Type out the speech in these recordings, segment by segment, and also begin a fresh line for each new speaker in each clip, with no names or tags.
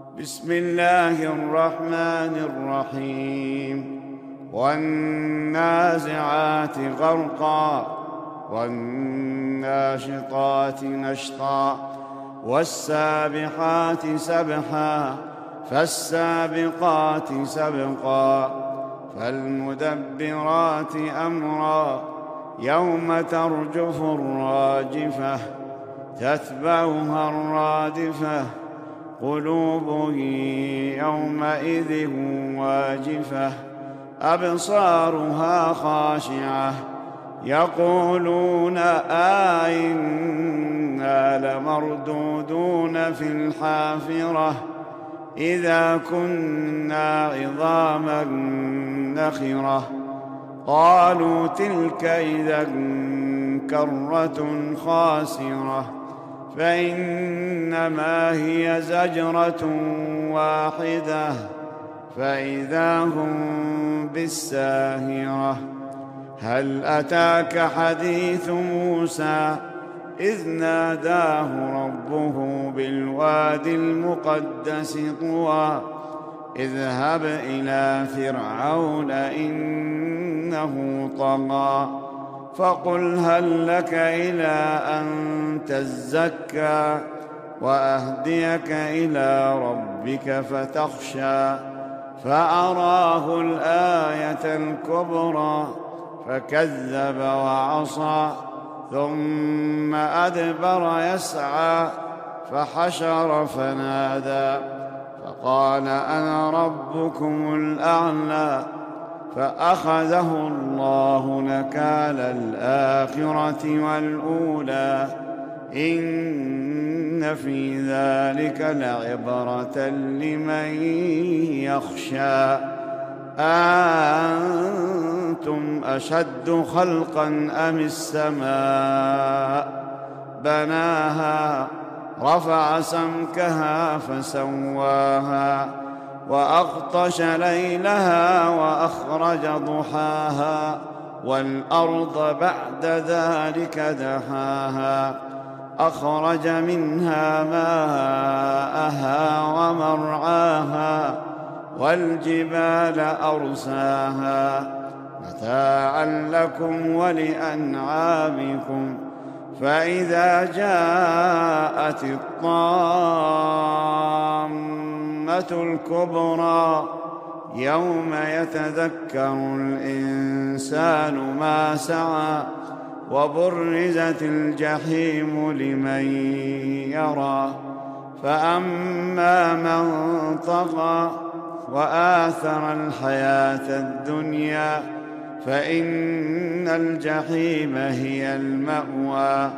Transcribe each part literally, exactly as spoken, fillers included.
بسم الله الرحمن الرحيم والنازعات غرقا والناشطات نشطا والسابحات سبحا فالسابقات سبقا فالمدبرات أمرا يوم ترجف الراجفة تتبعها الرادفة قلوب يومئذ واجفة أبصارها خاشعة يقولون أئنا لمردودون في الحافرة إذا كنا عظاما نخرة قالوا تلك إذا كرة خاسرة فإنما هي زجرة واحدة فإذا هم بالساهرة هل أتاك حديث موسى إذ ناداه ربه بالوادي المقدس طوى اذهب إلى فرعون إنه طغى فقل هل لك إلى أن تزكى وأهديك إلى ربك فتخشى فأراه الآية الكبرى فكذب وعصى ثم أدبر يسعى فحشر فنادى فقال أنا ربكم الأعلى فأخذه الله نكال الآخرة والأولى إن في ذلك لعبرة لمن يخشى أأنتم أشد خلقا أم السماء بناها رفع سمكها فسواها وأغطش ليلها وأخرج ضحاها والأرض بعد ذلك دحاها أخرج منها ماءها ومرعاها والجبال أرساها متاعا لكم ولأنعامكم فإذا جاءت الطامة الكبرى يوم يتذكر الإنسان ما سعى وبرزت الجحيم لمن يرى فأما من طغى وآثر الحياة الدنيا فإن الجحيم هي المأوى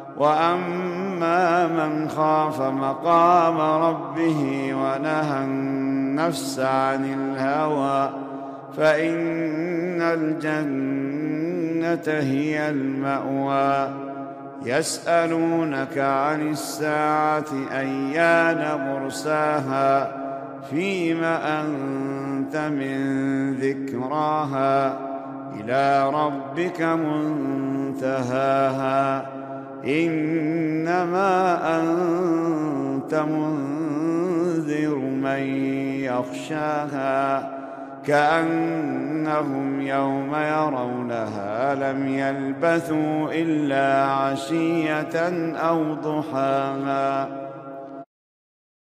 وأما من خاف مقام ربه ونهى النفس عن الهوى فإن الجنة هي المأوى يسألونك عن الساعة أيان مرساها فيم أنت من ذكراها إلى ربك منتهاها إنما أنت منذر من يخشاها كأنهم يوم يرونها لم يلبثوا إلا عشية أو ضحاها.